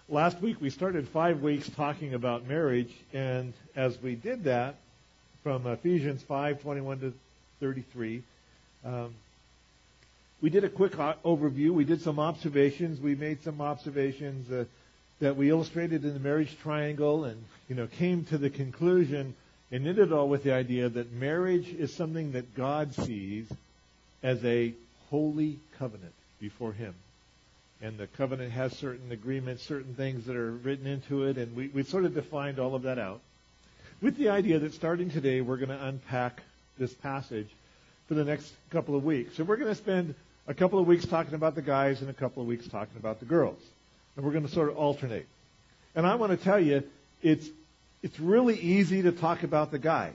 last week we started 5 weeks talking about marriage, and as we did that, from Ephesians 5:21 to 33, we did a quick overview. We did some observations. We made some observations that we illustrated in the marriage triangle, and came to the conclusion and ended it all with the idea that marriage is something that God sees as a holy covenant before Him. And the covenant has certain agreements, certain things that are written into it, and we sort of defined all of that out. With the idea that starting today, we're going to unpack this passage for the next couple of weeks. So we're going to spend a couple of weeks talking about the guys and a couple of weeks talking about the girls. And we're going to sort of alternate. And I want to tell you, it's really easy to talk about the guys.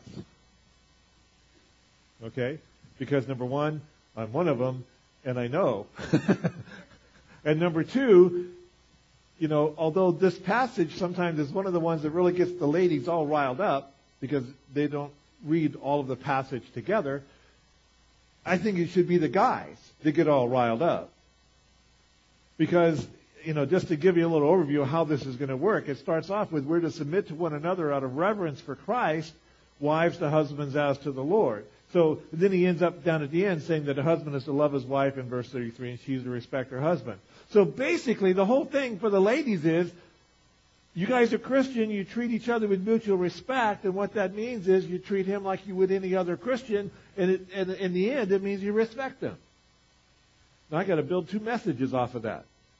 Okay? Because number one, I'm one of them, and I know. And number two, although this passage sometimes is one of the ones that really gets the ladies all riled up because they don't read all of the passage together, I think it should be the guys that get all riled up. Because, just to give you a little overview of how this is going to work, it starts off with we're to submit to one another out of reverence for Christ, wives to husbands as to the Lord. So then he ends up down at the end saying that a husband is to love his wife in verse 33 and she's to respect her husband. So basically the whole thing for the ladies is you guys are Christian, you treat each other with mutual respect, and what that means is you treat him like you would any other Christian, and in the end it means you respect them. Now I got to build two messages off of that.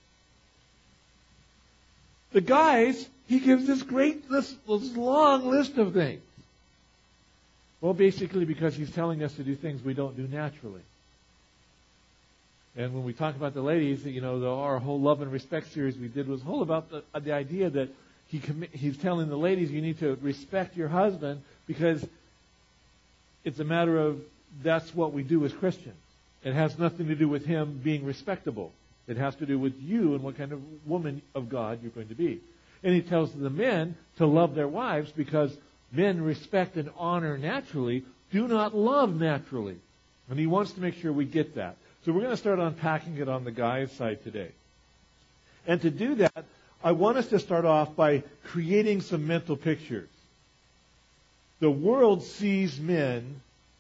The guys, he gives this long list of things. Well, basically because he's telling us to do things we don't do naturally. And when we talk about the ladies, our whole love and respect series we did was whole about the idea that he's telling the ladies you need to respect your husband because it's a matter of that's what we do as Christians. It has nothing to do with him being respectable. It has to do with you and what kind of woman of God you're going to be. And he tells the men to love their wives because men respect and honor naturally, do not love naturally. And he wants to make sure we get that. So we're going to start unpacking it on the guys' side today. And to do that, I want us to start off by creating some mental pictures. The world sees men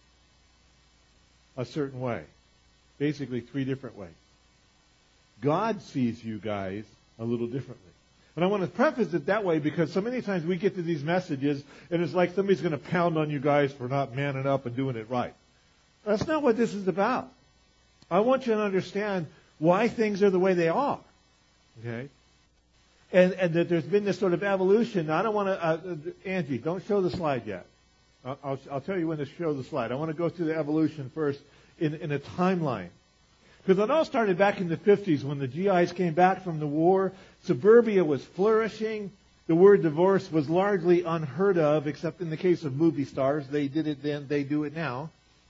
a certain way. Basically, three different ways. God sees you guys a little differently. And I want to preface it that way because so many times we get to these messages and it's like somebody's going to pound on you guys for not manning up and doing it right. That's not what this is about. I want you to understand why things are the way they are. Okay? And that there's been this sort of evolution. Now, I don't want to, Angie, don't show the slide yet. I'll tell you when to show the slide. I want to go through the evolution first in a timeline. Because it all started back in the 50s when the GIs came back from the war. Suburbia was flourishing. The word divorce was largely unheard of, except in the case of movie stars. They did it then, they do it now.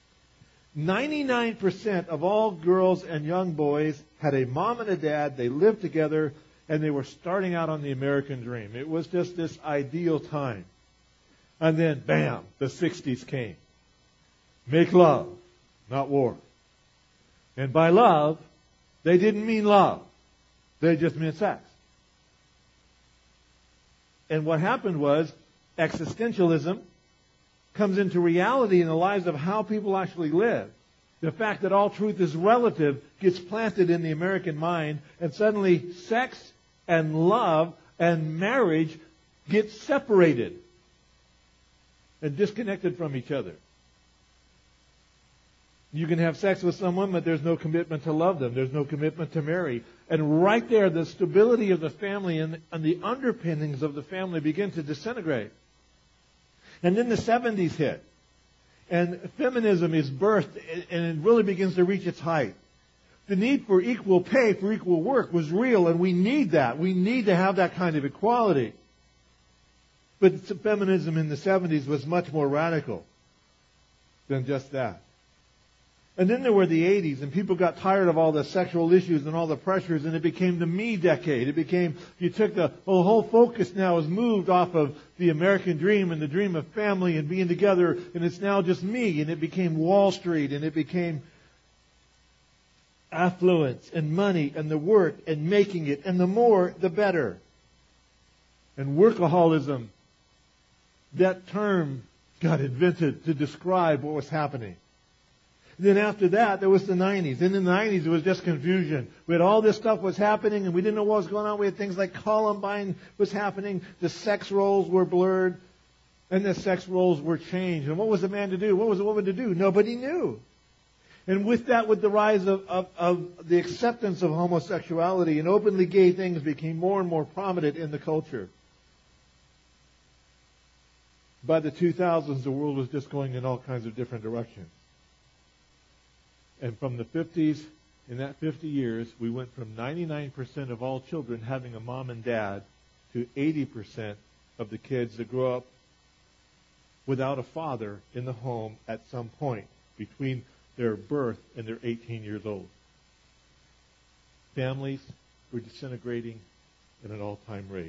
99% of all girls and young boys had a mom and a dad. They lived together, and they were starting out on the American dream. It was just this ideal time. And then, bam, the 60s came. Make love, not war. And by love, they didn't mean love. They just meant sex. And what happened was existentialism comes into reality in the lives of how people actually live. The fact that all truth is relative gets planted in the American mind, and suddenly sex and love and marriage get separated and disconnected from each other. You can have sex with someone, but there's no commitment to love them. There's no commitment to marry. And right there, the stability of the family and the underpinnings of the family begin to disintegrate. And then the 70s hit. And feminism is birthed, and it really begins to reach its height. The need for equal pay for equal work was real, and we need that. We need to have that kind of equality. But feminism in the 70s was much more radical than just that. And then there were the 80s, and people got tired of all the sexual issues and all the pressures, and it became the me decade. It became, you took the whole focus now is moved off of the American dream and the dream of family and being together, and it's now just me, and it became Wall Street, and it became affluence and money and the work and making it, and the more, the better. and workaholism. That term got invented to describe what was happening. Then after that, there was the 90s. In the 90s, it was just confusion. We had all this stuff was happening, and we didn't know what was going on. We had things like Columbine was happening. The sex roles were blurred, and the sex roles were changed. And what was a man to do? What was a woman to do? Nobody knew. And with that, with the rise of the acceptance of homosexuality, and openly gay things became more and more prominent in the culture. By the 2000s, the world was just going in all kinds of different directions. And from the 50s, in that 50 years, we went from 99% of all children having a mom and dad to 80% of the kids that grow up without a father in the home at some point between their birth and they're 18 years old. Families were disintegrating at an all-time rate.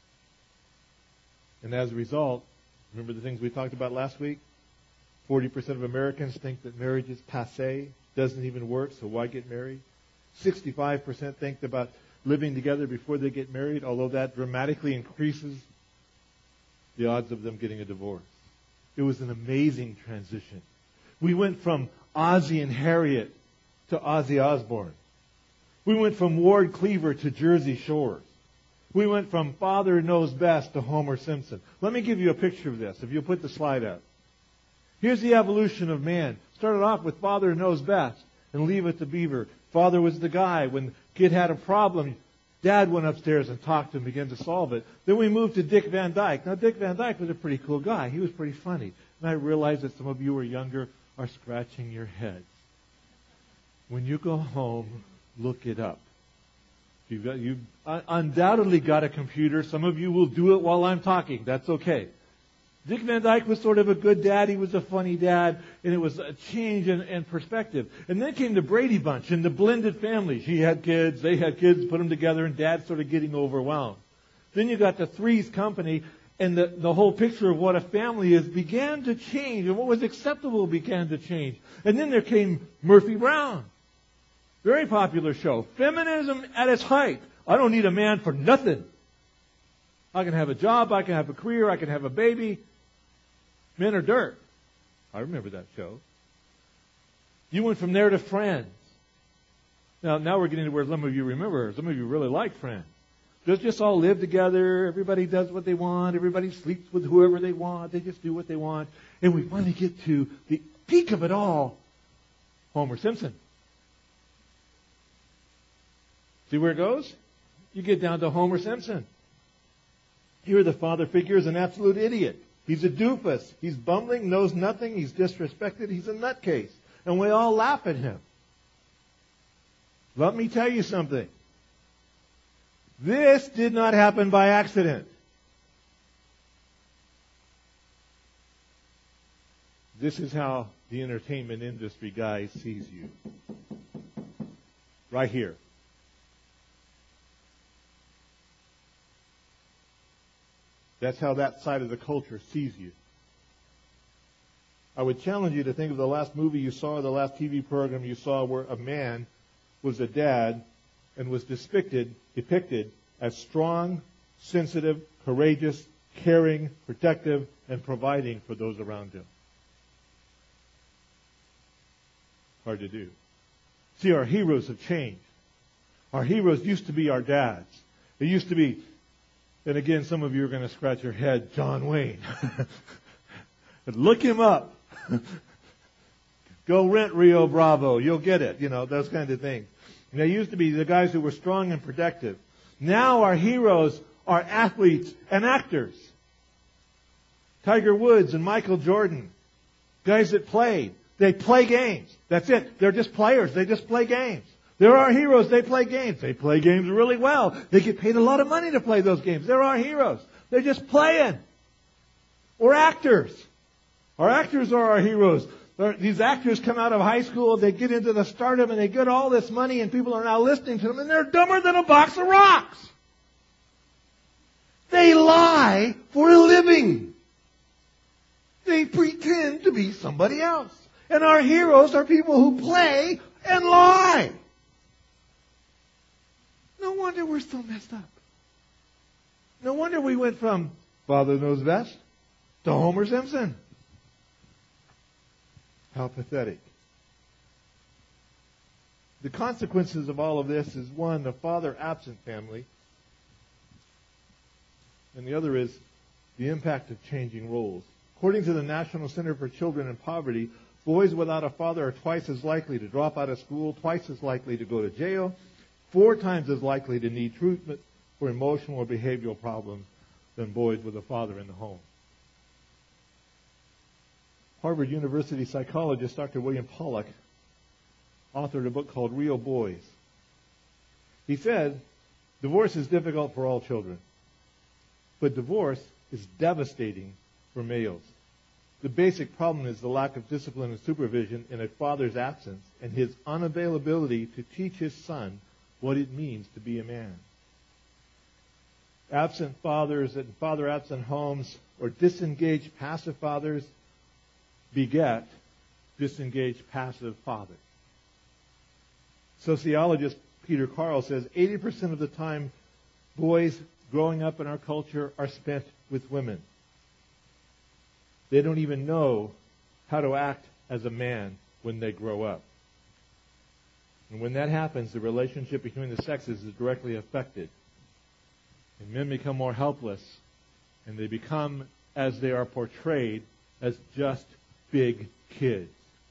And as a result, remember the things we talked about last week? 40% of Americans think that marriage is passé, doesn't even work, so why get married? 65% think about living together before they get married, although that dramatically increases the odds of them getting a divorce. It was an amazing transition. We went from Ozzie and Harriet to Ozzy Osbourne. We went from Ward Cleaver to Jersey Shore. We went from Father Knows Best to Homer Simpson. Let me give you a picture of this, if you'll put the slide up. Here's the evolution of man. Started off with Father Knows Best and Leave It to Beaver. Father was the guy. When kid had a problem, Dad went upstairs and talked to him and began to solve it. Then we moved to Dick Van Dyke. Now, Dick Van Dyke was a pretty cool guy. He was pretty funny. And I realize that some of you who are younger are scratching your heads. When you go home, look it up. You've undoubtedly got a computer. Some of you will do it while I'm talking. That's okay. Dick Van Dyke was sort of a good dad. He was a funny dad. And it was a change in perspective. And then came the Brady Bunch and the blended families. He had kids. They had kids. Put them together. And Dad started getting overwhelmed. Then you got the Three's Company. And the whole picture of what a family is began to change. And what was acceptable began to change. And then there came Murphy Brown. Very popular show. Feminism at its height. I don't need a man for nothing. I can have a job. I can have a career. I can have a baby. Men are dirt. I remember that show. You went from there to Friends. Now we're getting to where some of you remember. Some of you really like Friends. Just all live together. Everybody does what they want. Everybody sleeps with whoever they want. They just do what they want. And we finally get to the peak of it all. Homer Simpson. See where it goes? You get down to Homer Simpson. Here the father figure is an absolute idiot. He's a doofus. He's bumbling, knows nothing. He's disrespected. He's a nutcase. And we all laugh at him. Let me tell you something. This did not happen by accident. This is how the entertainment industry guy sees you. Right here. That's how that side of the culture sees you. I would challenge you to think of the last movie you saw, the last TV program you saw where a man was a dad and was depicted as strong, sensitive, courageous, caring, protective, and providing for those around him. Hard to do. See, our heroes have changed. Our heroes used to be our dads. They used to be, and again, some of you are going to scratch your head, John Wayne. Look him up. Go rent Rio Bravo. You'll get it. You know, those kinds of things. And they used to be the guys who were strong and protective. Now our heroes are athletes and actors. Tiger Woods and Michael Jordan. Guys that played. They play games. That's it. They're just players. They just play games. They're our heroes. They play games. They play games really well. They get paid a lot of money to play those games. They're our heroes. They're just playing. Or actors. Our actors are our heroes. These actors come out of high school, they get into the stardom, and they get all this money, and people are now listening to them, and they're dumber than a box of rocks. They lie for a living. They pretend to be somebody else. And our heroes are people who play and lie. No wonder we're so messed up. No wonder we went from Father Knows Best to Homer Simpson. How pathetic. The consequences of all of this is, one, the father-absent family, and the other is the impact of changing roles. According to the National Center for Children in Poverty, boys without a father are twice as likely to drop out of school, twice as likely to go to jail, 4 times as likely to need treatment for emotional or behavioral problems than boys with a father in the home. Harvard University psychologist Dr. William Pollack authored a book called Real Boys. He said, divorce is difficult for all children, but divorce is devastating for males. The basic problem is the lack of discipline and supervision in a father's absence and his unavailability to teach his son what it means to be a man. Absent fathers and father-absent homes or disengaged passive fathers beget disengaged passive fathers. Sociologist Peter Carl says 80% of the time boys growing up in our culture are spent with women. They don't even know how to act as a man when they grow up. And when that happens, the relationship between the sexes is directly affected. And men become more helpless, and they become, as they are portrayed, as just big kids.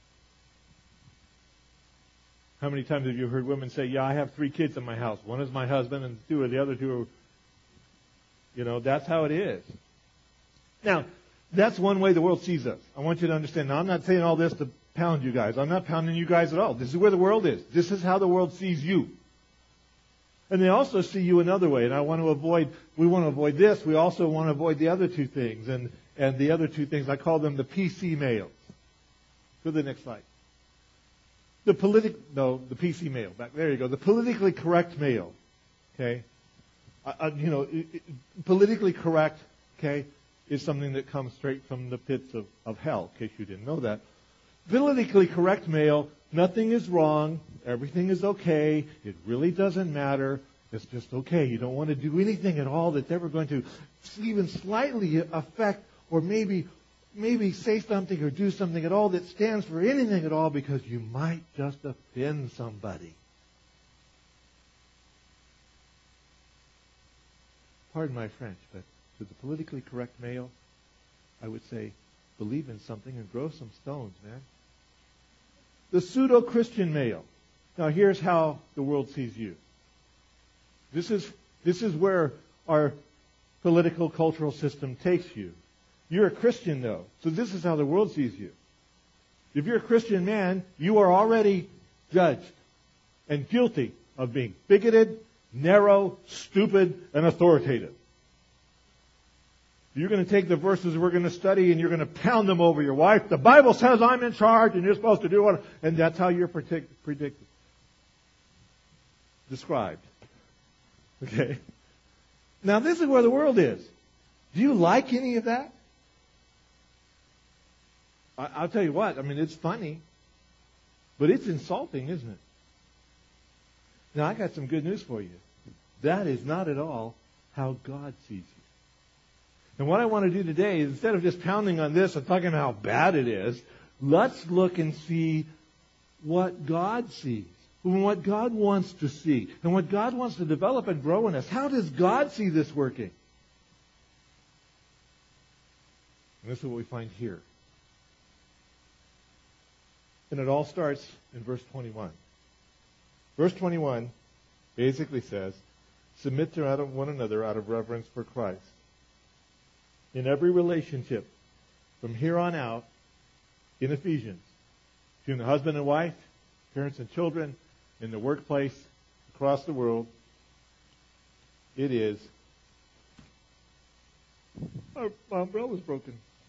How many times have you heard women say, yeah, I have 3 kids in my house. 1 is my husband, and 2 are the other 2 are, that's how it is. Now, that's one way the world sees us. I want you to understand. Now, I'm not saying all this to pound you guys. I'm not pounding you guys at all. This is where the world is. This is how the world sees you. And they also see you another way. And we want to avoid this. We also want to avoid the other 2 things. And the other 2 things, I call them the PC males. Go to the next slide. The PC male. There you go. The politically correct male. Okay? Politically correct, okay, is something that comes straight from the pits of hell, in case you didn't know that. Politically correct male, nothing is wrong, everything is okay, it really doesn't matter, it's just okay. You don't want to do anything at all that's ever going to even slightly affect or maybe say something or do something at all that stands for anything at all because you might just offend somebody. Pardon my French, but to the politically correct male, I would say, believe in something and grow some stones, man. The pseudo-Christian male. Now here's how the world sees you. This is where our political cultural system takes you. You're a Christian though, so this is how the world sees you. If you're a Christian man, you are already judged and guilty of being bigoted, narrow, stupid, and authoritative. You're going to take the verses we're going to study and you're going to pound them over your wife. The Bible says I'm in charge and you're supposed to do what... And that's how you're described. Okay? Now this is where the world is. Do you like any of that? I'll tell you what. I mean, it's funny. But it's insulting, isn't it? Now I got some good news for you. That is not at all how God sees you. And what I want to do today is, instead of just pounding on this and talking about how bad it is, let's look and see what God sees, and what God wants to see, and what God wants to develop and grow in us. How does God see this working? And this is what we find here. And it all starts in verse 21. Verse 21 basically says, submit to one another out of reverence for Christ. In every relationship, from here on out, in Ephesians, between the husband and wife, parents and children, in the workplace, across the world, it is... My umbrella's broken.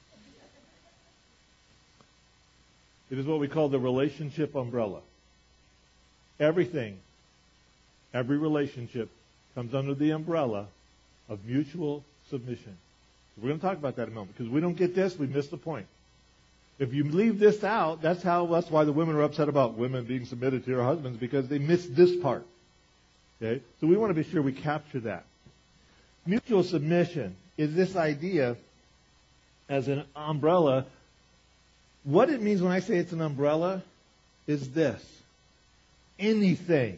It is what we call the relationship umbrella. Everything, every relationship comes under the umbrella of mutual submission. We're going to talk about that in a moment, because if we don't get this, we miss the point. If you leave this out, that's why the women are upset about women being submitted to their husbands, because they miss this part. Okay? So we want to be sure we capture that. Mutual submission is this idea as an umbrella. What it means when I say it's an umbrella is this. Anything,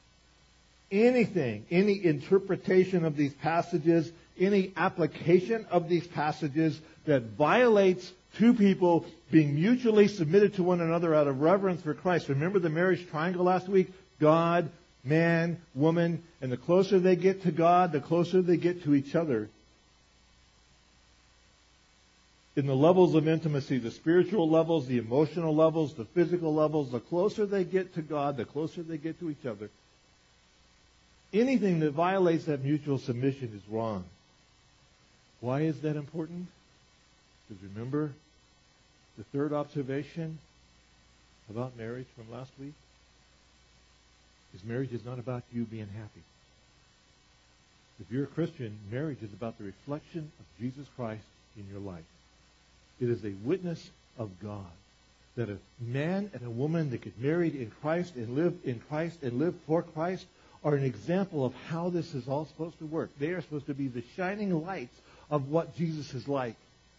any interpretation of these passages, any application of these passages that violates two people being mutually submitted to one another out of reverence for Christ. Remember the marriage triangle last week? God, man, woman, and the closer they get to God, the closer they get to each other. In the levels of intimacy, the spiritual levels, the emotional levels, the physical levels, the closer they get to God, the closer they get to each other. Anything that violates that mutual submission is wrong. Why is that important? Because remember the third observation about marriage from last week? Is marriage is not about you being happy. If you're a Christian, marriage is about the reflection of Jesus Christ in your life. It is a witness of God. That a man and a woman that get married in Christ and live in Christ and live for Christ are an example of how this is all supposed to work. They are supposed to be the shining lights of what Jesus is like.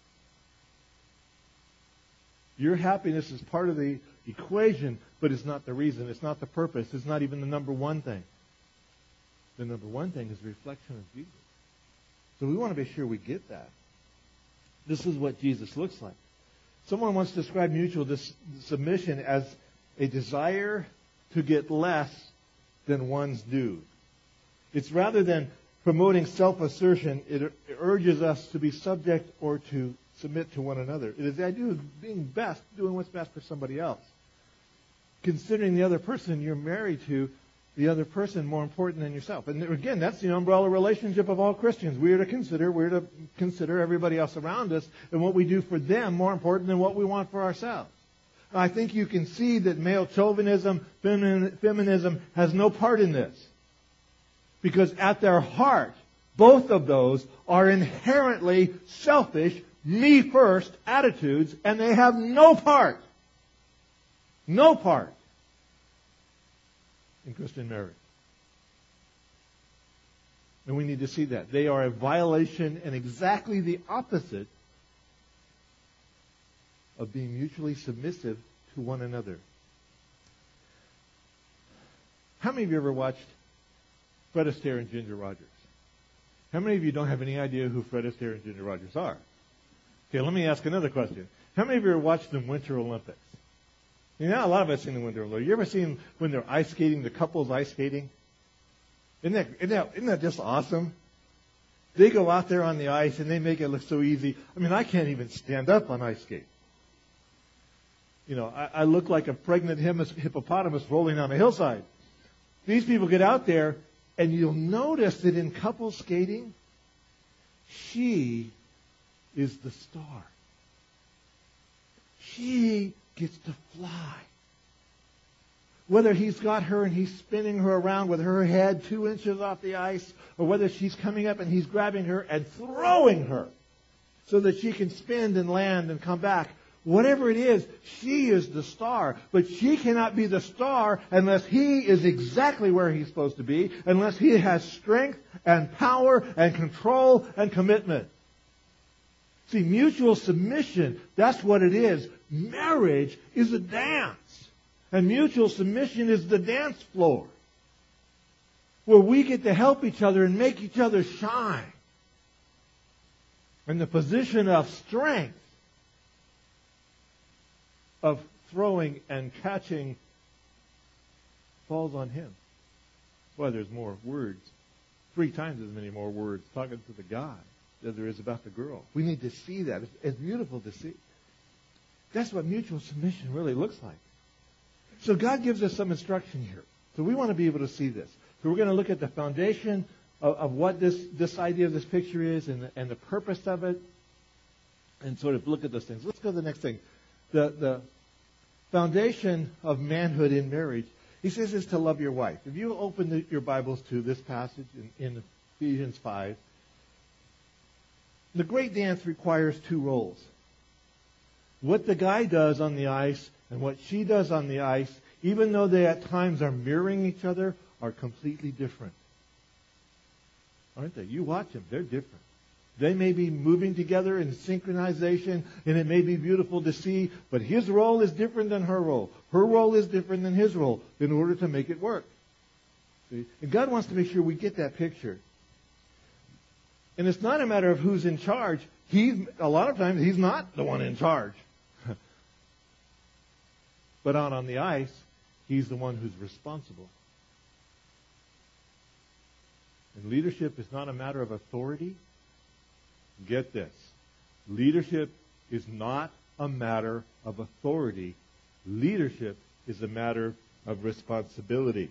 Your happiness is part of the equation, but it's not the reason. It's not the purpose. It's not even the number one thing. The number one thing is the reflection of Jesus. So we want to be sure we get that. This is what Jesus looks like. Someone once described mutual submission as a desire to get less than one's due. It's rather than promoting self-assertion, it urges us to be subject or to submit to one another. It is the idea of being best, doing what's best for somebody else. Considering the other person you're married to, the other person more important than yourself. And again, that's the umbrella relationship of all Christians. We're to consider everybody else around us and what we do for them more important than what we want for ourselves. I think you can see that male chauvinism, feminism has no part in this. Because at their heart, both of those are inherently selfish, me-first attitudes, and they have no part in Christian marriage. And we need to see that. They are a violation and exactly the opposite of being mutually submissive to one another. How many of you ever watched Fred Astaire and Ginger Rogers? How many of you don't have any idea who Fred Astaire and Ginger Rogers are? Okay, let me ask another question. How many of you ever watched the Winter Olympics? You know, a lot of us seen the Winter Olympics. You ever seen when they're ice skating, the couples ice skating? Isn't that just awesome? They go out there on the ice and they make it look so easy. I mean, I can't even stand up on ice skate. You know, I look like a pregnant hippopotamus rolling on a hillside. These people get out there, and you'll notice that in couple skating, she is the star. She gets to fly. Whether he's got her and he's spinning her around with her head 2 inches off the ice, or whether she's coming up and he's grabbing her and throwing her so that she can spin and land and come back. Whatever it is, she is the star. But she cannot be the star unless he is exactly where he's supposed to be, unless he has strength and power and control and commitment. See, mutual submission, that's what it is. Marriage is a dance. And mutual submission is the dance floor, where we get to help each other and make each other shine. And the position of strength, of throwing and catching, falls on him. Well, there's more words, 3 times as many more words talking to the guy than there is about the girl. We need to see that. It's beautiful to see. That's what mutual submission really looks like. So God gives us some instruction here. So we want to be able to see this. So we're going to look at the foundation of what this idea of this picture is and the purpose of it, and sort of look at those things. Let's go to the next thing. The foundation of manhood in marriage, he says, is to love your wife. If you open your Bibles to this passage in Ephesians 5, the great dance requires 2 roles. What the guy does on the ice and what she does on the ice, even though they at times are mirroring each other, are completely different. aren't they? You watch them. They're different. They may be moving together in synchronization, and it may be beautiful to see, but his role is different than her role. Her role is different than his role in order to make it work. See? And God wants to make sure we get that picture. And it's not a matter of who's in charge. A lot of times, he's not the one in charge. But out on the ice, he's the one who's responsible. And leadership is not a matter of authority. Get this. Leadership is not a matter of authority. Leadership is a matter of responsibility.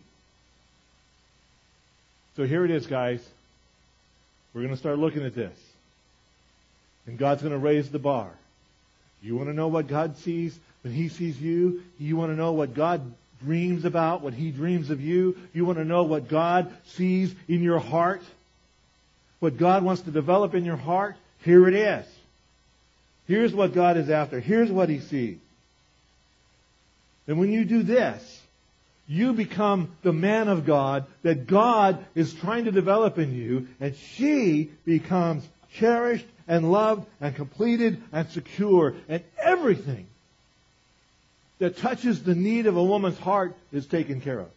So here it is, guys. We're going to start looking at this. And God's going to raise the bar. You want to know what God sees when He sees you? You want to know what God dreams about, what He dreams of you? You want to know what God sees in your heart? What God wants to develop in your heart? Here it is. Here's what God is after. Here's what He sees. And when you do this, you become the man of God that God is trying to develop in you, and she becomes cherished and loved and completed and secure, and everything that touches the need of a woman's heart is taken care of.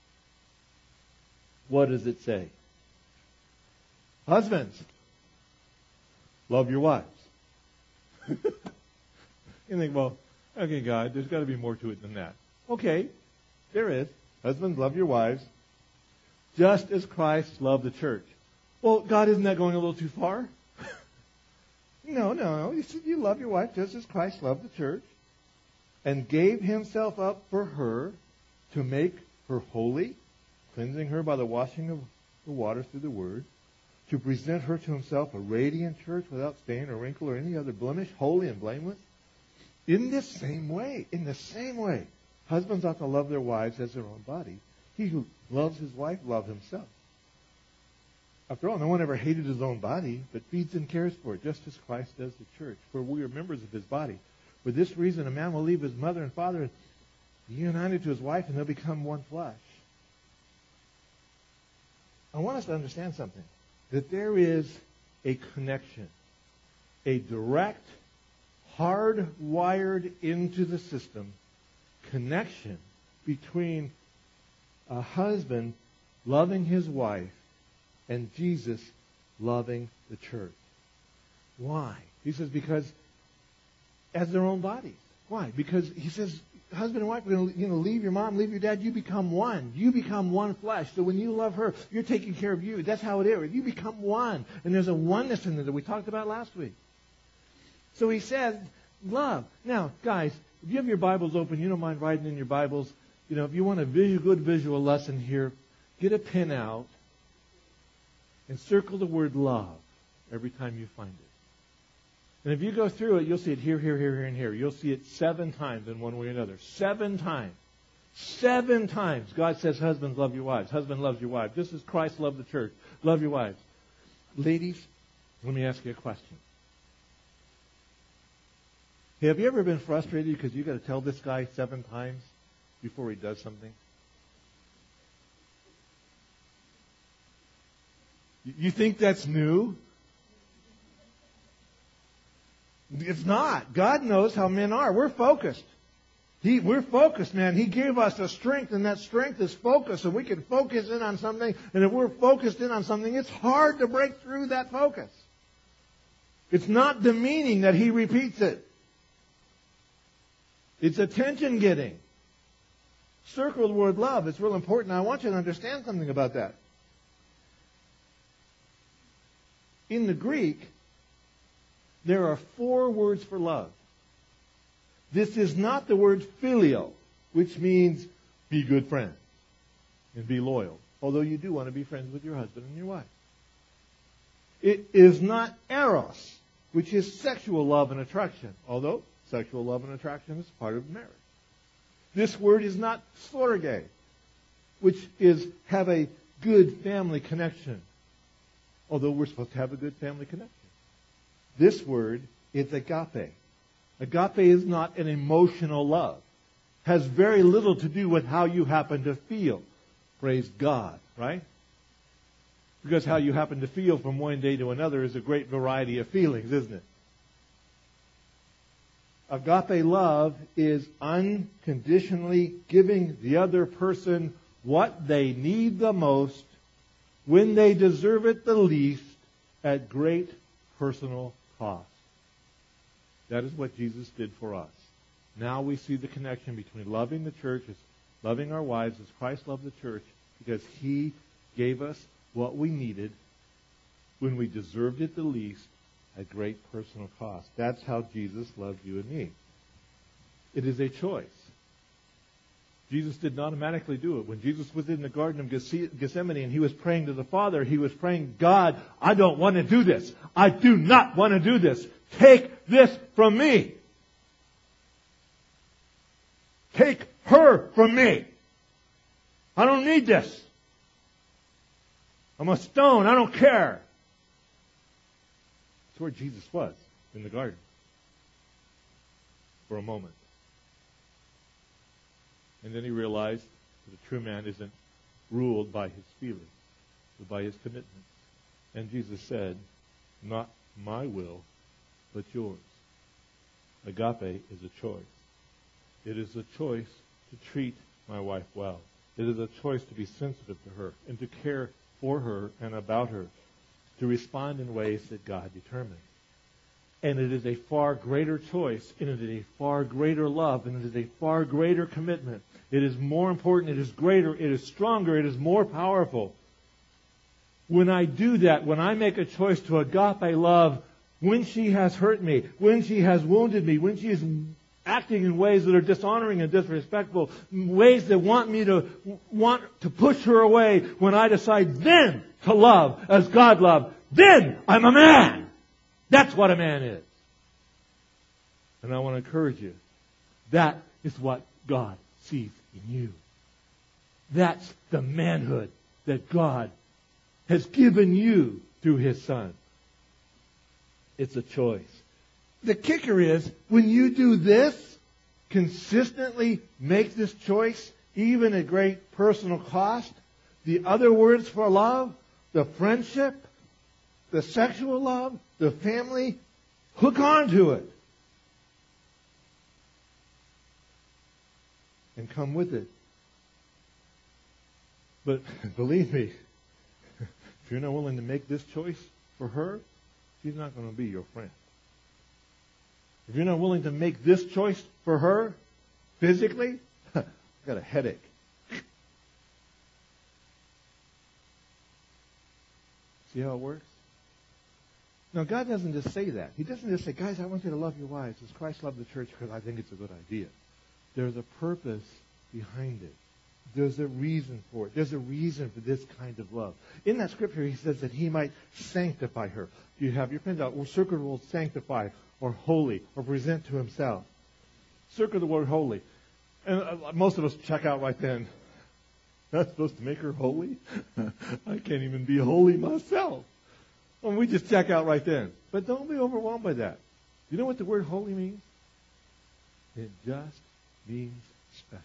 What does it say? Husbands, love your wives. You think, well, okay, God, there's got to be more to it than that. Okay, there is. Husbands, love your wives, just as Christ loved the church. Well, God, isn't that going a little too far? No. He said you love your wife just as Christ loved the church and gave Himself up for her to make her holy, cleansing her by the washing of the water through the Word, to present her to Himself a radiant church without stain or wrinkle or any other blemish, holy and blameless. In the same way, husbands ought to love their wives as their own body. He who loves his wife loves himself. After all, no one ever hated his own body, but feeds and cares for it, just as Christ does the church. For we are members of His body. For this reason, a man will leave his mother and father and be united to his wife, and they'll become one flesh. I want us to understand something. That there is a connection, a direct, hardwired into the system connection between a husband loving his wife and Jesus loving the church. Why? He says because as their own bodies. Why? Because he says husband and wife are going to leave your mom, leave your dad. You become one. You become one flesh. So when you love her, you're taking care of you. That's how it is. You become one. And there's a oneness in there that we talked about last week. So he says, love. Now, guys, if you have your Bibles open, you don't mind writing in your Bibles. You know, if you want a good visual lesson here, get a pen out and circle the word love every time you find it. And if you go through it, you'll see it here, and here. You'll see it 7 times in one way or another. 7 times. 7 times God says, husbands, love your wives. Husband loves your wife. Just as Christ loved the church. Love your wives. Ladies, let me ask you a question. Hey, have you ever been frustrated because you've got to tell this guy 7 times before he does something? You think that's new? It's not. God knows how men are. We're focused. We're focused, man. He gave us a strength, and that strength is focus, and we can focus in on something. And if we're focused in on something, it's hard to break through that focus. It's not demeaning that he repeats it. It's attention getting. Circle the word love. It's real important. I want you to understand something about that. In the Greek, there are 4 words for love. This is not the word phileo, which means be good friends and be loyal. Although you do want to be friends with your husband and your wife. It is not eros, which is sexual love and attraction. Although sexual love and attraction is part of marriage. This word is not storge, which is have a good family connection. Although we're supposed to have a good family connection. This word is agape. Agape is not an emotional love. Has very little to do with how you happen to feel. Praise God, right? Because how you happen to feel from one day to another is a great variety of feelings, isn't it? Agape love is unconditionally giving the other person what they need the most, when they deserve it the least, at great personal cost. That is what Jesus did for us. Now we see the connection between loving the church, as loving our wives as Christ loved the church, because He gave us what we needed when we deserved it the least at great personal cost. That's how Jesus loved you and me. It is a choice. Jesus didn't automatically do it. When Jesus was in the Garden of Gethsemane and He was praying to the Father, He was praying, God, I don't want to do this. I do not want to do this. Take this from me. Take her from me. I don't need this. I'm a stone. I don't care. That's where Jesus was, in the garden. For a moment. And then He realized that a true man isn't ruled by his feelings, but by his commitments. And Jesus said, not my will, but yours. Agape is a choice. It is a choice to treat my wife well. It is a choice to be sensitive to her and to care for her and about her, to respond in ways that God determines. And it is a far greater choice, and it is a far greater love, and it is a far greater commitment. It is more important, it is greater, it is stronger, it is more powerful. When I do that, when I make a choice to agape love, when she has hurt me, when she has wounded me, when she is acting in ways that are dishonoring and disrespectful, ways that want to push her away, when I decide then to love as God loved, then I'm a man. That's what a man is. And I want to encourage you. That is what God sees in you. That's the manhood that God has given you through His Son. It's a choice. The kicker is, when you do this, consistently make this choice, even at great personal cost, the other words for love, the friendship, the sexual love, the family, hook on to it. And come with it. But believe me, if you're not willing to make this choice for her, she's not going to be your friend. If you're not willing to make this choice for her, physically, I've got a headache. See how it works? Now, God doesn't just say that. He doesn't just say, guys, I want you to love your wives as Christ loved the church because I think it's a good idea. There's a purpose behind it. There's a reason for it. There's a reason for this kind of love. In that scripture, He says that He might sanctify her. You have your pen out. We'll circle the word sanctify or holy or present to Himself. Circle the word holy. And most of us check out right then. That's supposed to make her holy? I can't even be holy myself. Well, we just check out right then. But don't be overwhelmed by that. You know what the word holy means? It just means special.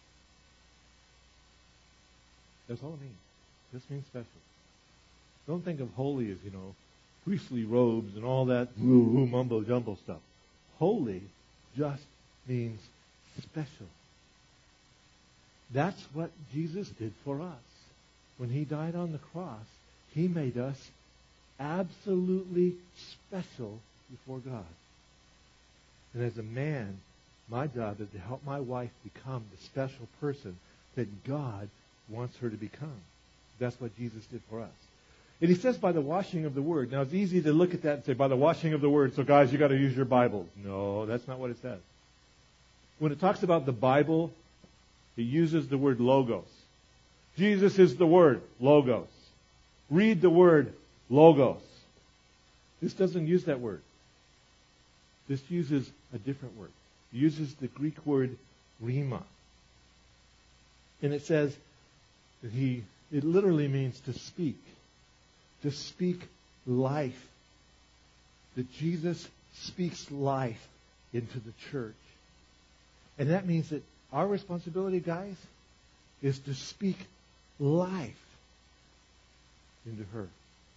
That's all it means. It just means special. Don't think of holy as, priestly robes and all that woo-woo mumbo-jumbo stuff. Holy just means special. That's what Jesus did for us. When He died on the cross, He made us absolutely special before God. And as a man, my job is to help my wife become the special person that God wants her to become. That's what Jesus did for us. And He says by the washing of the Word. Now, it's easy to look at that and say, by the washing of the Word, so guys, you got to use your Bibles. No, that's not what it says. When it talks about the Bible, it uses the word logos. Jesus is the Word, logos. Read the word, logos. This doesn't use that word. This uses a different word. It uses the Greek word rhema. And it says that it literally means to speak. To speak life. That Jesus speaks life into the church. And that means that our responsibility, guys, is to speak life. into her.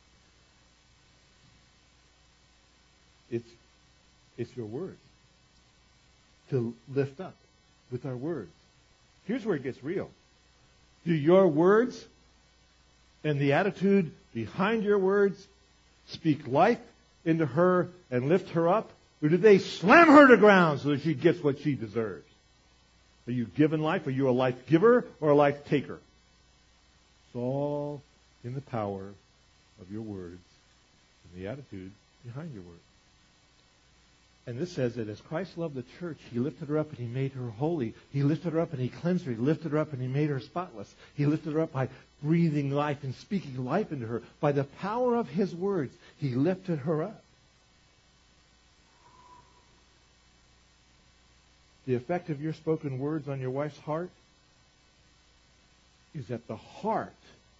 It's your words. To lift up with our words. Here's where it gets real. Do your words and the attitude behind your words speak life into her and lift her up? Or do they slam her to ground so that she gets what she deserves? Are you given life? Are you a life giver or a life taker? It's all in the power of your words and the attitude behind your words. And this says that as Christ loved the church, He lifted her up and He made her holy. He lifted her up and He cleansed her. He lifted her up and He made her spotless. He lifted her up by breathing life and speaking life into her. By the power of His words, He lifted her up. The effect of your spoken words on your wife's heart is at the heart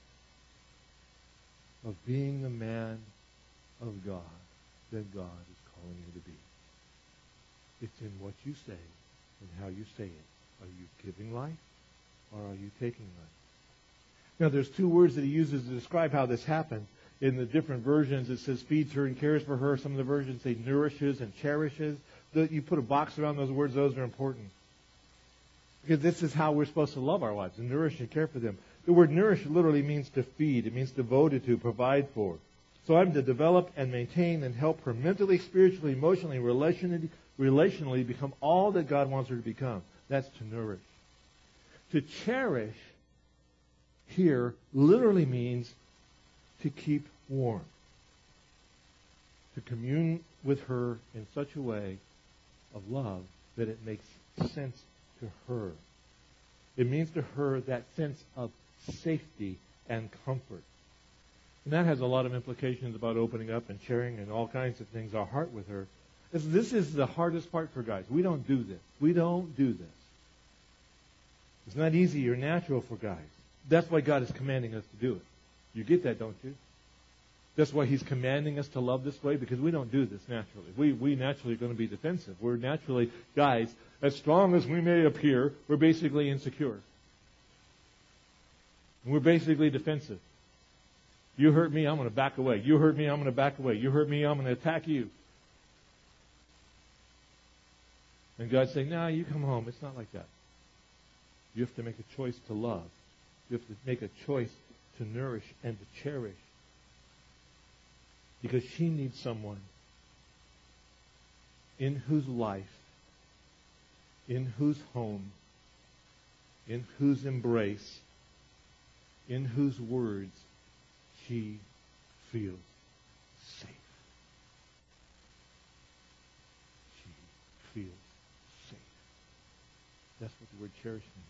of being the man of God that God is calling you to be. It's in what you say and how you say it. Are you giving life or are you taking life? Now, there's two words that he uses to describe how this happens. In the different versions, it says feeds her and cares for her. Some of the versions say nourishes and cherishes. You put a box around those words. Those are important. Because this is how we're supposed to love our wives, and nourish and care for them. The word nourish literally means to feed. It means devoted to, provide for. So I'm to develop and maintain and help her mentally, spiritually, emotionally, relationally become all that God wants her to become. That's to nourish. To cherish here literally means to keep warm. To commune with her in such a way of love that it makes sense to her. It means to her that sense of safety and comfort. And that has a lot of implications about opening up and sharing and all kinds of things, our heart with her. This is the hardest part for guys. We don't do this. We don't do this. It's not easy or natural for guys. That's why God is commanding us to do it. You get that, don't you? That's why He's commanding us to love this way, because we don't do this naturally. We naturally are going to be defensive. We're naturally, guys, as strong as we may appear, we're basically insecure. We're basically defensive. You hurt me, I'm going to back away. You hurt me, I'm going to back away. You hurt me, I'm going to attack you. And God's saying, no, you come home. It's not like that. You have to make a choice to love. You have to make a choice to nourish and to cherish. Because she needs someone in whose life, in whose home, in whose embrace, in whose words she feels safe. She feels safe. That's what the word cherish means.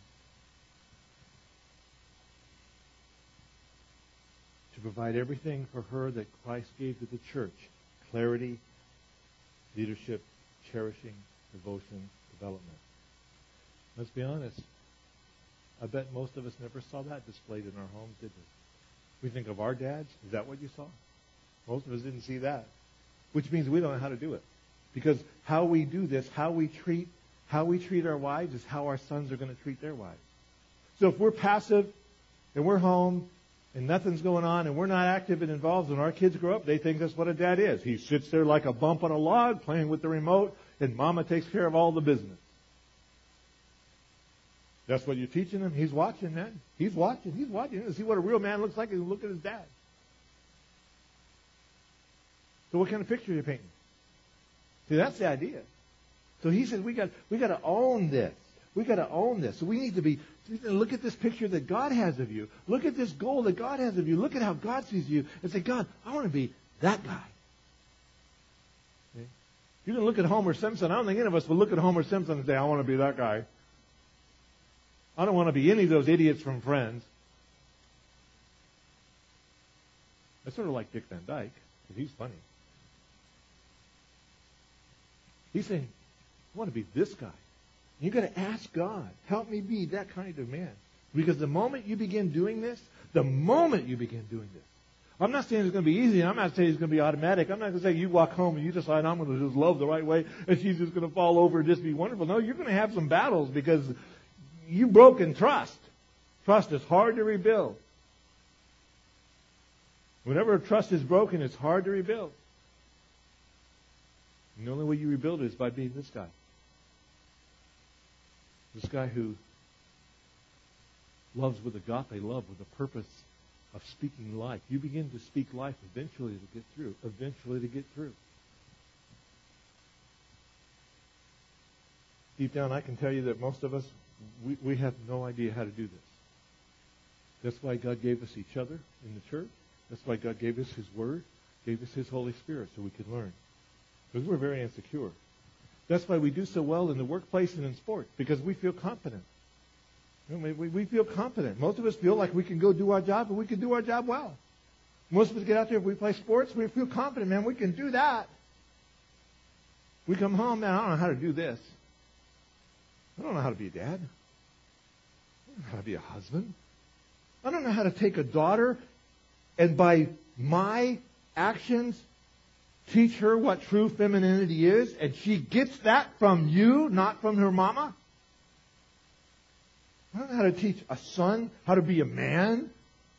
To provide everything for her that Christ gave to the church. Clarity, leadership, cherishing, devotion, development. Let's be honest. I bet most of us never saw that displayed in our homes, did we? We think of our dads. Is that what you saw? Most of us didn't see that. Which means we don't know how to do it. Because how we do this, how we treat our wives is how our sons are going to treat their wives. So if we're passive and we're home and nothing's going on and we're not active and involved, when our kids grow up, they think that's what a dad is. He sits there like a bump on a log playing with the remote, and mama takes care of all the business. That's what you're teaching him. He's watching, man. He's watching. He's watching to see what a real man looks like and look at his dad. So what kind of picture are you painting? See, that's the idea. So he says we got to own this. We got to own this. So we need to look at this picture that God has of you. Look at this goal that God has of you. Look at how God sees you and say, God, I want to be that guy. Okay? You can look at Homer Simpson. I don't think any of us will look at Homer Simpson and say, I want to be that guy. I don't want to be any of those idiots from Friends. I sort of like Dick Van Dyke because he's funny. He's saying, I want to be this guy. You've got to ask God, help me be that kind of man. Because the moment you begin doing this, I'm not saying it's going to be easy. I'm not saying it's going to be automatic. I'm not going to say you walk home and you decide I'm going to just love the right way and she's just going to fall over and just be wonderful. No, you're going to have some battles because you've broken trust. Trust is hard to rebuild. Whenever trust is broken, it's hard to rebuild. And the only way you rebuild it is by being this guy. This guy who loves with agape love, with a purpose of speaking life. You begin to speak life eventually to get through. Eventually to get through. Deep down, I can tell you that most of us, we have no idea how to do this. That's why God gave us each other in the church. That's why God gave us His Word, gave us His Holy Spirit so we could learn. Because we're very insecure. That's why we do so well in the workplace and in sports, because we feel confident. We feel confident. Most of us feel like we can go do our job, and we can do our job well. Most of us get out there, if we play sports, we feel confident, man, we can do that. We come home, man, I don't know how to do this. I don't know how to be a dad. I don't know how to be a husband. I don't know how to take a daughter and by my actions teach her what true femininity is, and she gets that from you, not from her mama. I don't know how to teach a son how to be a man.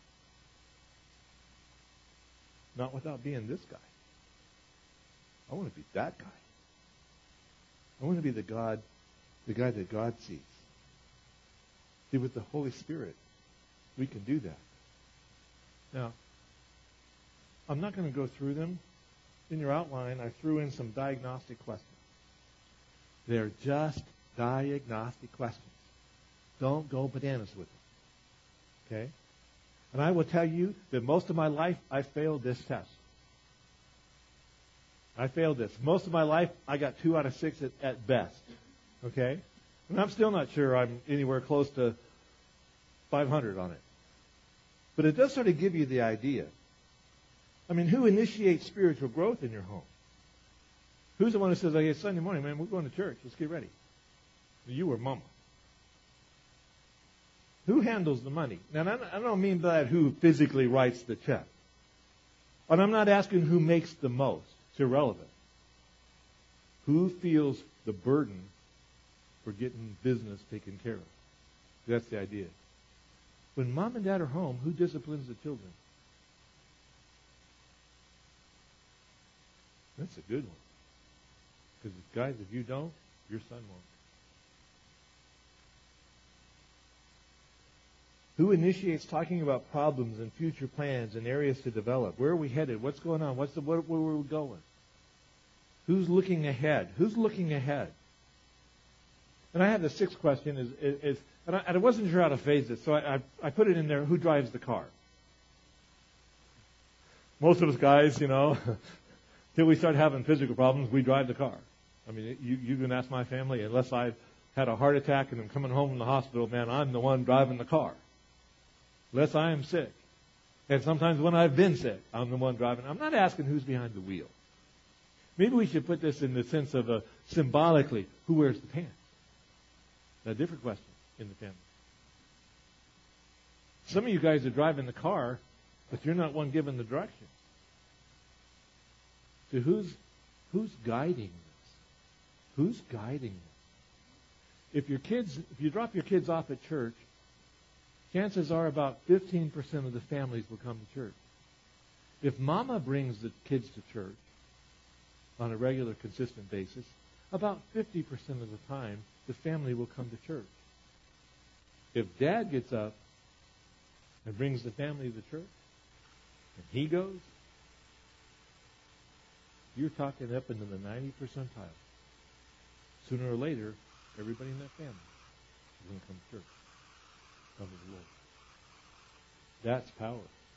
Not without being this guy. I want to be that guy. I want to be the guy that God sees. See, with the Holy Spirit, we can do that. Now, I'm not going to go through them. In your outline, I threw in some diagnostic questions. They're just diagnostic questions. Don't go bananas with them. Okay? And I will tell you that most of my life, I failed this test. I failed this. Most of my life, I got 2 out of 6 at best. Okay? And I'm still not sure I'm anywhere close to 500 on it. But it does sort of give you the idea. I mean, who initiates spiritual growth in your home? Who's the one who says, "Hey, it's Sunday morning, man, we're going to church. Let's get ready." You or Mama. Who handles the money? Now, I don't mean by that who physically writes the check. And I'm not asking who makes the most. It's irrelevant. Who feels the burden for getting business taken care of? That's the idea. When Mom and Dad are home, who disciplines the children? That's a good one. Because, guys, if you don't, your son won't. Who initiates talking about problems and future plans and areas to develop? Where are we headed? What's going on? Where are we going? Who's looking ahead? Who's looking ahead? And I had the 6th question and I wasn't sure how to phrase it, so I put it in there, who drives the car? Most of us guys, till we start having physical problems, we drive the car. I mean, you can ask my family, unless I've had a heart attack and I'm coming home from the hospital, man, I'm the one driving the car. Unless I am sick. And sometimes when I've been sick, I'm the one driving. I'm not asking who's behind the wheel. Maybe we should put this in the sense of symbolically, who wears the pants? A different question in the family. Some of you guys are driving the car, but you're not one giving the directions. So who's guiding this? Who's guiding this? If you drop your kids off at church, chances are about 15% of the families will come to church. If Mama brings the kids to church on a regular, consistent basis, about 50% of the time, the family will come to church. If Dad gets up and brings the family to church, and he goes, you're talking up into the 90th percentile. Sooner or later, everybody in that family is going to come to church. Come to the Lord. That's power.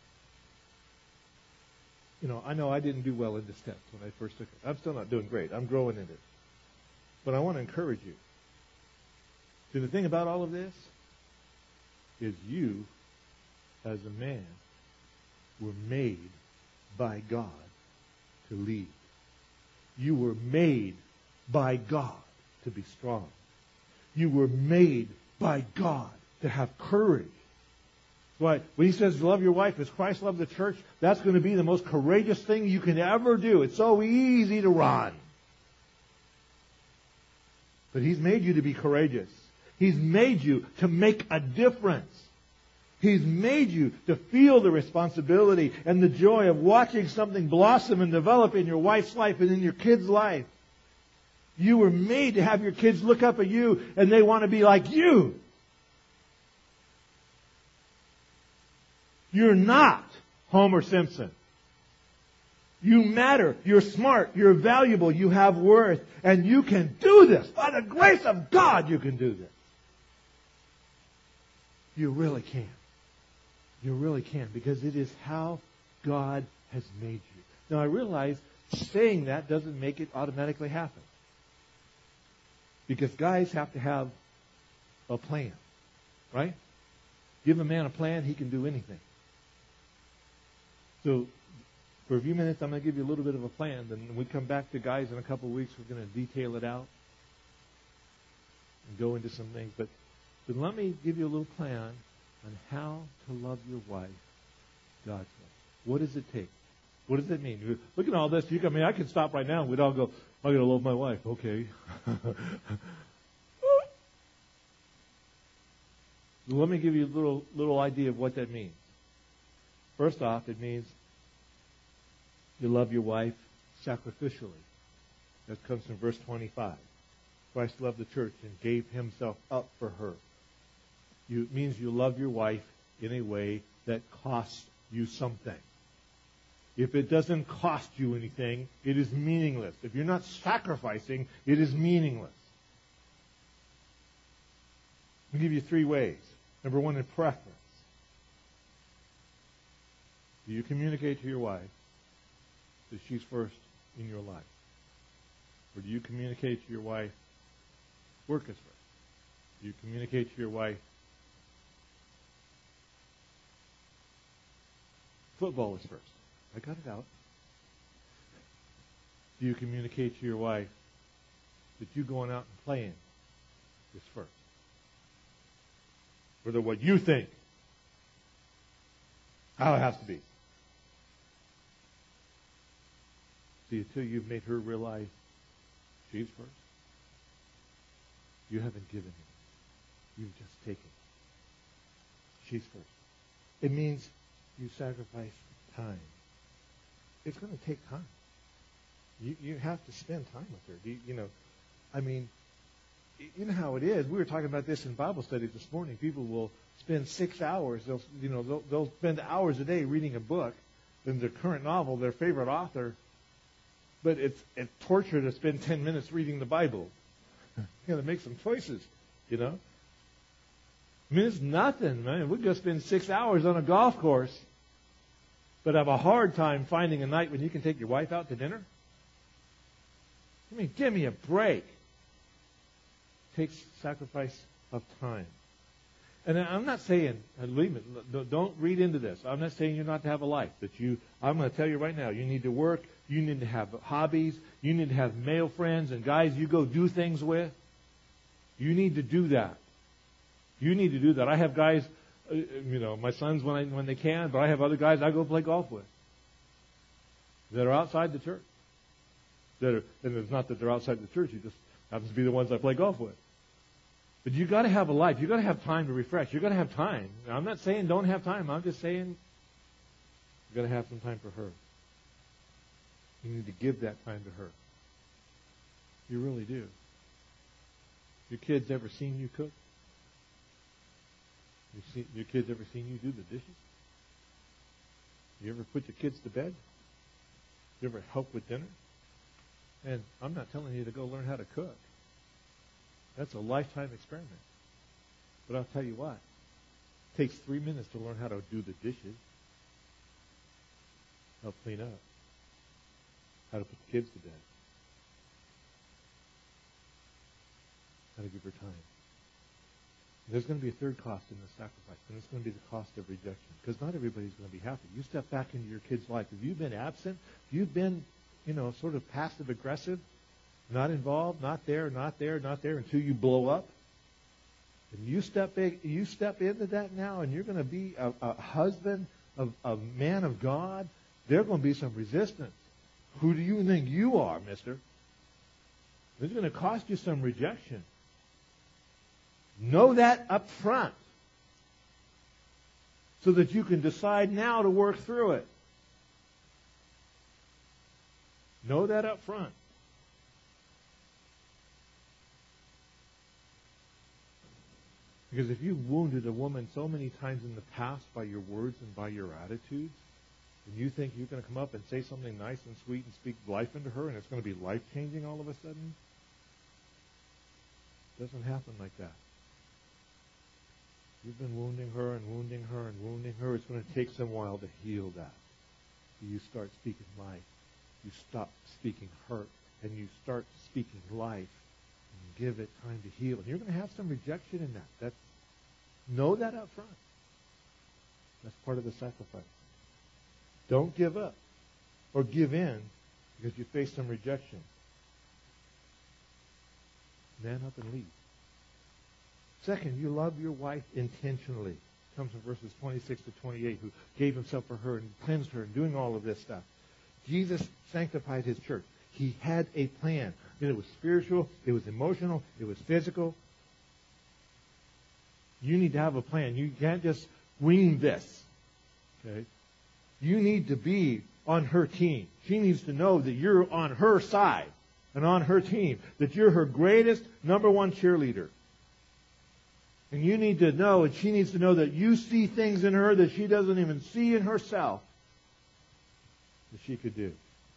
I know I didn't do well in this test when I first took it. I'm still not doing great. I'm growing in it. But I want to encourage you. See, the thing about all of this is you, as a man, were made by God to lead. You were made by God to be strong. You were made by God to have courage. Why? When he says love your wife as Christ loved the church, that's going to be the most courageous thing you can ever do. It's so easy to run. But he's made you to be courageous. He's made you to make a difference. He's made you to feel the responsibility and the joy of watching something blossom and develop in your wife's life and in your kid's life. You were made to have your kids look up at you and they want to be like you. You're not Homer Simpson. You matter. You're smart. You're valuable. You have worth. And you can do this. By the grace of God, you can do this. You really can. You really can, because it is how God has made you. Now, I realize saying that doesn't make it automatically happen. Because guys have to have a plan, right? Give a man a plan, he can do anything. So, for a few minutes, I'm going to give you a little bit of a plan. Then when we come back to guys in a couple of weeks, we're going to detail it out and go into some things. But let me give you a little plan on how to love your wife God's way. What does it take? What does it mean? Look at all this. I could stop right now and we'd all go, I got to love my wife. Okay. Let me give you a little idea of what that means. First off, it means you love your wife sacrificially. That comes from verse 25. Christ loved the church and gave himself up for her. It means you love your wife in a way that costs you something. If it doesn't cost you anything, it is meaningless. If you're not sacrificing, it is meaningless. I'll give you 3 ways. Number 1, in preference. Do you communicate to your wife that she's first in your life? Or do you communicate to your wife, work is first? Do you communicate to your wife, football is first? I got it out. Do you communicate to your wife that you going out and playing is first? Whether what you think, how it has to be. See, until you've made her realize she's first, you haven't given her. You've just taken. She's first. It means you sacrifice time. It's going to take time. You have to spend time with her. You know how it is. We were talking about this in Bible study this morning. People will spend 6 hours. They'll spend hours a day reading a book, then their current novel, their favorite author. But it's torture to spend 10 minutes reading the Bible. You got to make some choices, I mean, it's nothing, man. We go spend 6 hours on a golf course, but have a hard time finding a night when you can take your wife out to dinner. I mean, give me a break. It takes sacrifice of time. And I'm not saying, don't read into this. I'm not saying you're not to have a life. I'm going to tell you right now, you need to work. You need to have hobbies. You need to have male friends and guys you go do things with. You need to do that. You need to do that. I have guys, my sons when they can, but I have other guys I go play golf with that are outside the church. And it's not that they're outside the church. It just happens to be the ones I play golf with. But you got to have a life. You got to have time to refresh. You got to have time. Now, I'm not saying don't have time. I'm just saying you got to have some time for her. You need to give that time to her. You really do. Your kids ever seen you cook? Your kids ever seen you do the dishes? You ever put your kids to bed? You ever help with dinner? And I'm not telling you to go learn how to cook. That's a lifetime experiment. But I'll tell you what. It takes 3 minutes to learn how to do the dishes. Help clean up. How to put the kids to bed. How to give her time. There's going to be a third cost in the sacrifice, and it's going to be the cost of rejection. Because not everybody's going to be happy. You step back into your kid's life. If you've been absent, if you've been, sort of passive-aggressive, not involved, not there, until you blow up, and you step into that now, and you're going to be a husband, a man of God, there's going to be some resistance. Who do you think you are, mister? It's going to cost you some rejection. Know that up front. so that you can decide now to work through it. Know that up front. Because if you've wounded a woman so many times in the past by your words and by your attitudes, and you think you're going to come up and say something nice and sweet and speak life into her and it's going to be life-changing all of a sudden, it doesn't happen like that. You've been wounding her and wounding her and wounding her. It's going to take some while to heal that. So you start speaking life. You stop speaking hurt, and you start speaking life, and give it time to heal. And you're going to have some rejection in that. Know that up front. That's part of the sacrifice. Don't give up or give in because you face some rejection. Man up and leave. Second, you love your wife intentionally. It comes from verses 26 to 28, who gave himself for her and cleansed her and doing all of this stuff. Jesus sanctified his church. He had a plan. And it was spiritual, it was emotional, it was physical. You need to have a plan. You can't just wing this. Okay? You need to be on her team. She needs to know that you're on her side and on her team, that you're her greatest number one cheerleader. And you need to know, and she needs to know, that you see things in her that she doesn't even see in herself that she could do.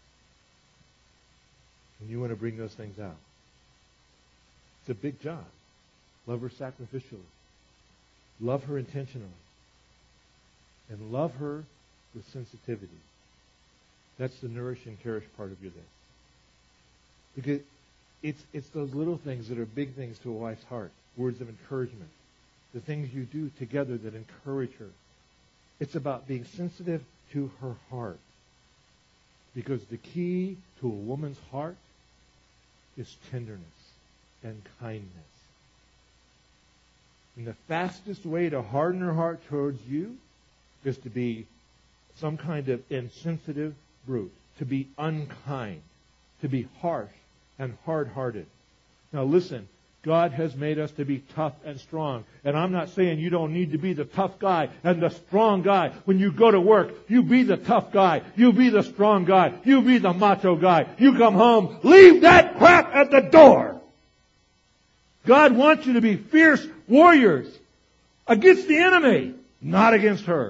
And you want to bring those things out. It's a big job. Love her sacrificially. Love her intentionally. And love her with sensitivity. That's the nourish and cherish part of your list. Because it's those little things that are big things to a wife's heart. Words of encouragement. The things you do together that encourage her. It's about being sensitive to her heart. Because the key to a woman's heart is tenderness and kindness. And the fastest way to harden her heart towards you is to be some kind of insensitive brute, to be unkind, to be harsh and hard-hearted. Now listen, God has made us to be tough and strong. And I'm not saying you don't need to be the tough guy and the strong guy. When you go to work, you be the tough guy. You be the strong guy. You be the macho guy. You come home, leave that crap at the door. God wants you to be fierce warriors against the enemy, not against her.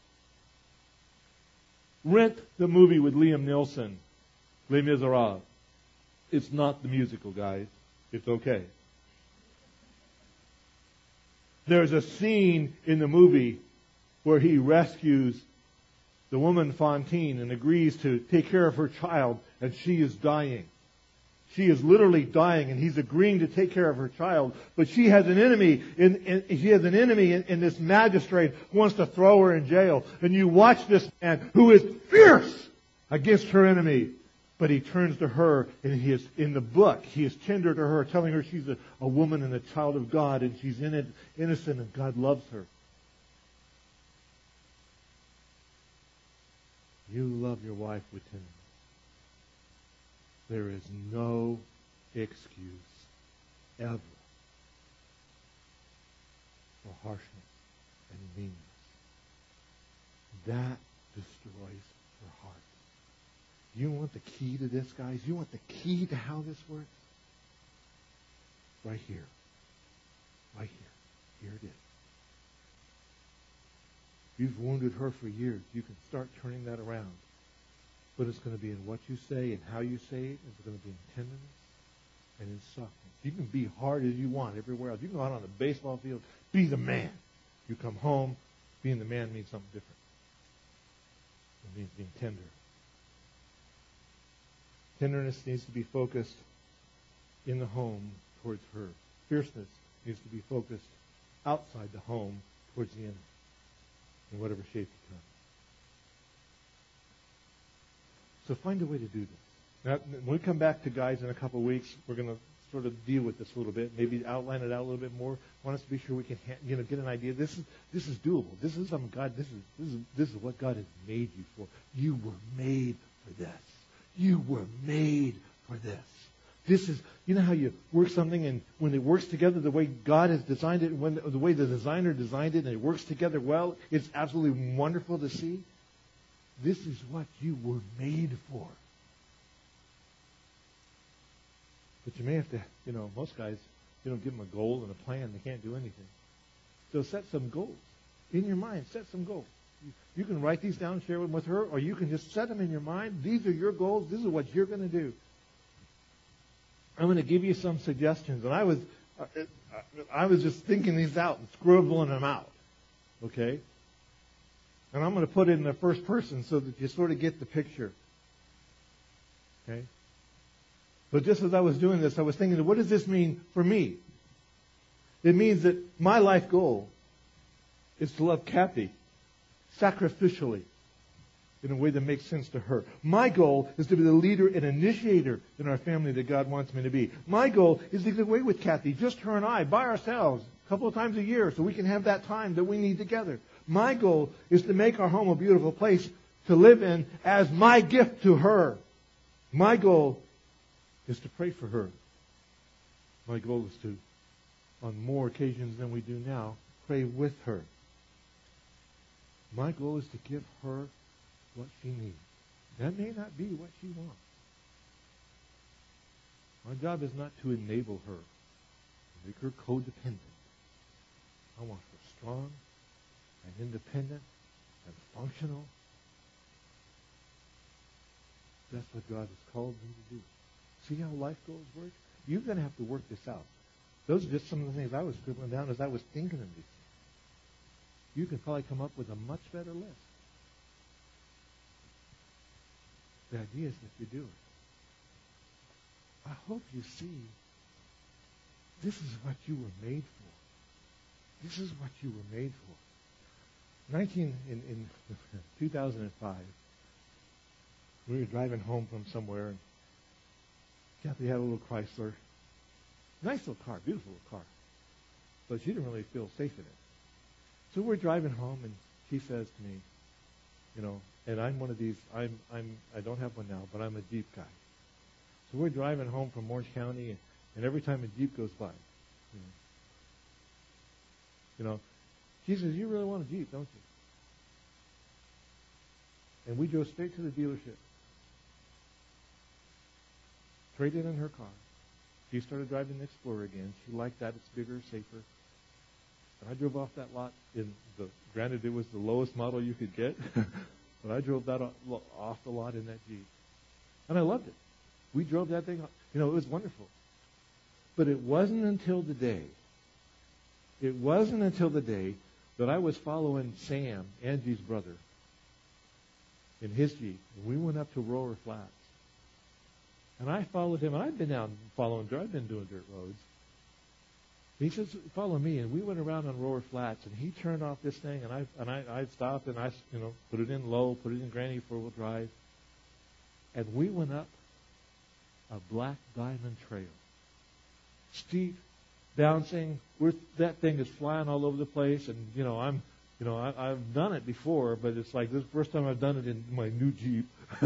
Rent the movie with Liam Neeson, Les Miserables. It's not the musical, guys. It's okay. There's a scene in the movie where he rescues the woman Fantine and agrees to take care of her child, and she is dying. She is literally dying, and he's agreeing to take care of her child. But she has an enemy in this magistrate who wants to throw her in jail. And you watch this man who is fierce against her enemy. But he turns to her, and in the book, he is tender to her, telling her she's a woman and a child of God, and she's innocent, and God loves her. You love your wife with tenderness. There is no excuse ever for harshness and meanness. That destroys her heart. You want the key to this, guys? You want the key to how this works? Right here. Right here. Here it is. You've wounded her for years. You can start turning that around. But it's going to be in what you say and how you say it. It's going to be in tenderness and in softness. You can be hard as you want everywhere else. You can go out on the baseball field, be the man. You come home, being the man means something different. It means being tender. Tenderness needs to be focused in the home towards her. Fierceness needs to be focused outside the home towards the enemy, in whatever shape it comes. So find a way to do this. Now, when we come back to guys in a couple of weeks, we're going to sort of deal with this a little bit, maybe outline it out a little bit more. I want us to be sure we can get an idea. This is doable. This is something God. This is what God has made you for. You were made for this. You were made for this. This is, you know how you work something and when it works together the way God has designed it, when the way the designer designed it and it works together well, it's absolutely wonderful to see. This is what you were made for. But you may have to, most guys, you don't give them a goal and a plan. They can't do anything. So set some goals. In your mind, set some goals. You can write these down, share them with her, or you can just set them in your mind. These are your goals. This is what you're going to do. I'm going to give you some suggestions. And I was just thinking these out and scribbling them out. Okay? And I'm going to put it in the first person so that you sort of get the picture. Okay? But just as I was doing this, I was thinking, what does this mean for me? It means that my life goal is to love Kathy sacrificially in a way that makes sense to her. My goal is to be the leader and initiator in our family that God wants me to be. My goal is to get away with Kathy, just her and I, by ourselves, a couple of times a year, so we can have that time that we need together. My goal is to make our home a beautiful place to live in as my gift to her. My goal is to pray for her. My goal is to, on more occasions than we do now, pray with her. My goal is to give her what she needs. That may not be what she wants. My job is not to enable her, to make her codependent. I want her strong and independent and functional. That's what God has called me to do. See how life goals work? You're going to have to work this out. Those are just some of the things I was scribbling down as I was thinking of these things. You can probably come up with a much better list. The idea is that you do it. I hope you see this is what you were made for. This is what you were made for. In 2005, we were driving home from somewhere, and Kathy had a little Chrysler. Nice little car, beautiful little car. But she didn't really feel safe in it. So we're driving home, and she says to me, and I'm one of these, I don't have one now, but I'm a Jeep guy. So we're driving home from Orange County, and every time a Jeep goes by, she says, you really want a Jeep, don't you? And we drove straight to the dealership. Traded in her car. She started driving the Explorer again. She liked that. It's bigger, safer. And I drove off that lot. Granted, it was the lowest model you could get, but I drove that off the lot in that Jeep. And I loved it. We drove that thing. It was wonderful. But it wasn't until the day that I was following Sam, Angie's brother, in his Jeep. And we went up to Rower Flats. And I followed him. And I'd been down following dirt. I'd been doing dirt roads. He says, follow me. And we went around on Rower Flats. And he turned off this thing. And I stopped and I put it in low, put it in granny four-wheel drive. And we went up a black diamond trail. Steep, bouncing. That thing is flying all over the place. And, I've done it before, but it's like this is the first time I've done it in my new Jeep.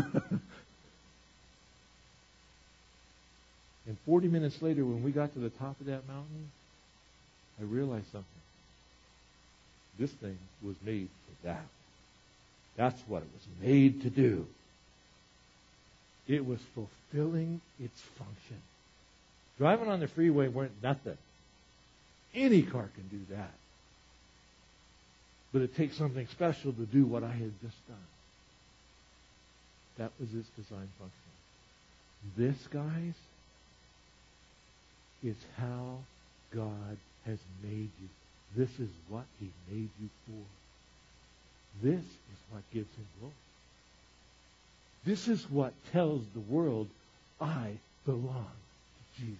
And 40 minutes later, when we got to the top of that mountain, I realized something. This thing was made for that. That's what it was made to do. It was fulfilling its function. Driving on the freeway weren't nothing. Any car can do that. But it takes something special to do what I had just done. That was its design function. This, guys, is how God has made you. This is what He made you for. This is what gives Him glory. This is what tells the world, I belong to Jesus.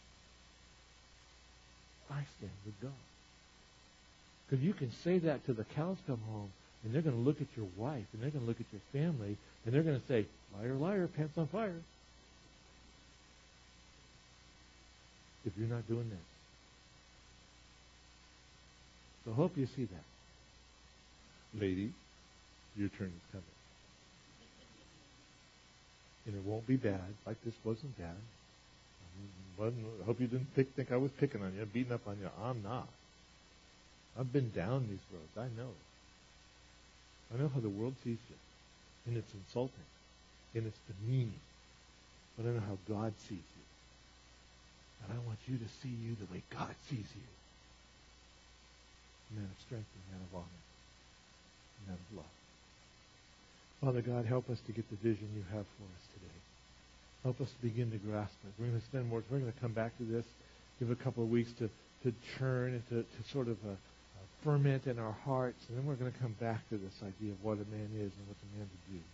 I stand with God. Because you can say that till the cows come home, and they're going to look at your wife, and they're going to look at your family, and they're going to say, liar, liar, pants on fire. If you're not doing this. So I hope you see that. Lady, your turn is coming. And it won't be bad, like this wasn't bad. I hope you didn't think I was picking on you, beating up on you. I'm not. I've been down these roads. I know. I know how the world sees you. And it's insulting. And it's demeaning. But I know how God sees you. And I want you to see you the way God sees you. A man of strength, a man of honor, a man of love. Father God, help us to get the vision you have for us today. Help us to begin to grasp it. We're going to spend more. We're going to come back to this, give a couple of weeks to churn and to sort of ferment in our hearts, and then we're going to come back to this idea of what a man is and what a man to do.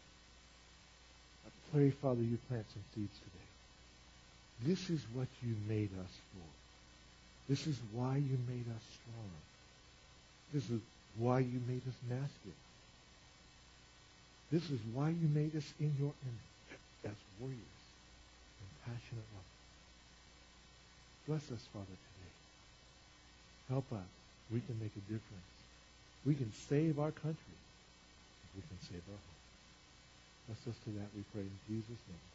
I pray, Father, you plant some seeds today. This is what you made us for. This is why you made us strong. This is why you made us masculine. This is why you made us in your image as warriors and passionate lovers. Bless us, Father, today. Help us. We can make a difference. We can save our country. We can save our home. Bless us to that, we pray in Jesus' name.